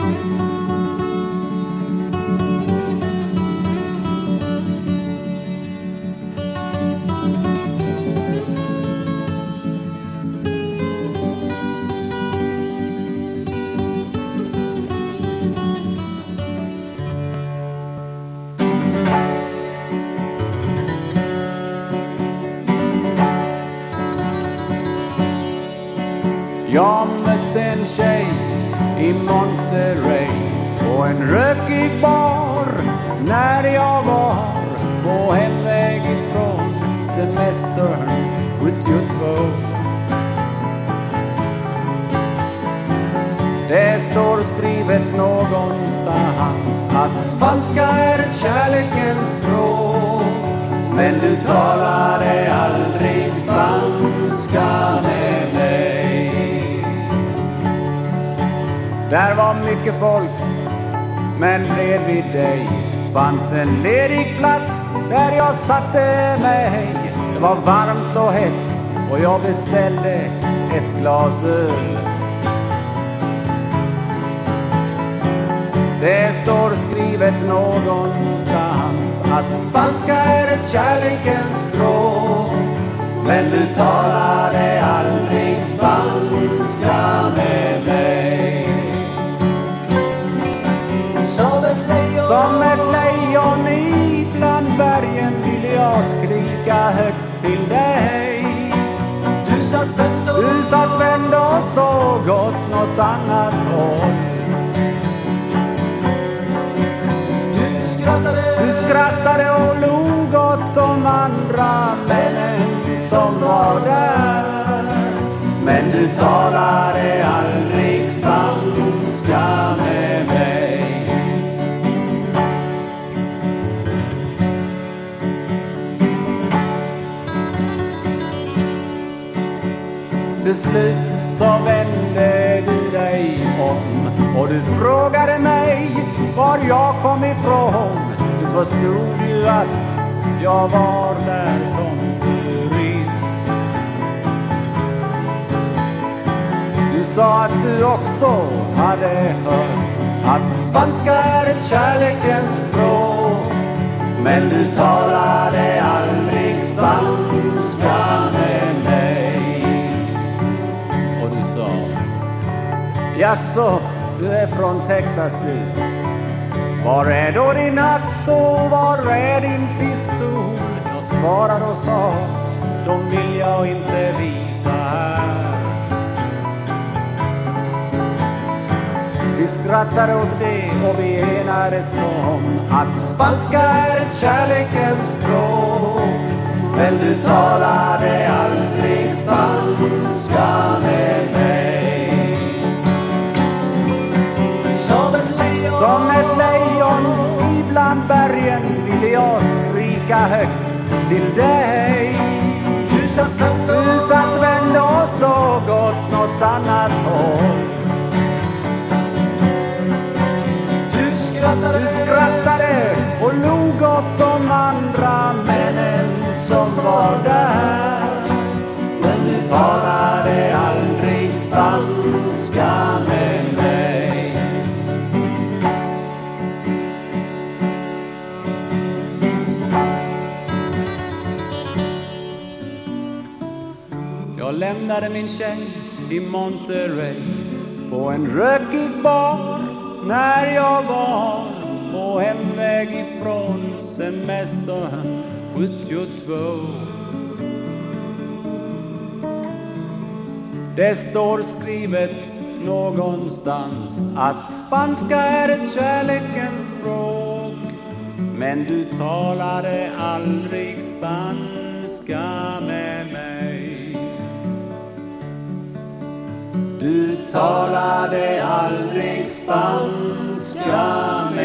Jag mötte en tjej i Monterey på en rökig bar när jag var på hemväg ifrån semestern 72. Det står skrivet någonstans att spanska är ett kärlekens språk, men du talade aldrig spanska med mig. Där var mycket folk, men bredvid dig fanns en ledig plats där jag satte mig. Det var varmt och hett och jag beställde ett glas öl. Det står skrivet någonstans att spanska är ett kärlekens språk, men du talade aldrig spanska med mig. Som ett lejon ibland bergen vill jag skrika högt till dig. Du satt vänd och såg åt något annat håll. Du skrattade och log åt de andra männen som var där, men du talade aldrig spanska med mig. Till slut så vände du dig om och du frågade mig var jag kom ifrån. Du förstod ju att jag var där som turist. Du sa att du också hade hört att spanska är ett kärlekens språk, men du talade aldrig spanska med mig. Och du sa: jaså, du är från Texas du. Var är då din hatt och var är din pistol? Jag svarade och sa: de vill jag inte visa här. Vi skrattade åt det och vi enades om att spanska är ett kärlekens språk, men du talade aldrig spanska med mig. Som ett lejon ibland bergen ville jag skrika högt till dig. Du satt vänd och såg åt något annat håll. Du skrattade och log åt de andra männen som var där, men du talade aldrig spanska med mig. Jag lämnade min tjej i Monterey på en rökig bar när jag var på hemväg ifrån semestern 72. Det står skrivet någonstans att spanska är ett kärlekens språk, men du talade aldrig spanska med mig. Du talade aldrig spanska med mig.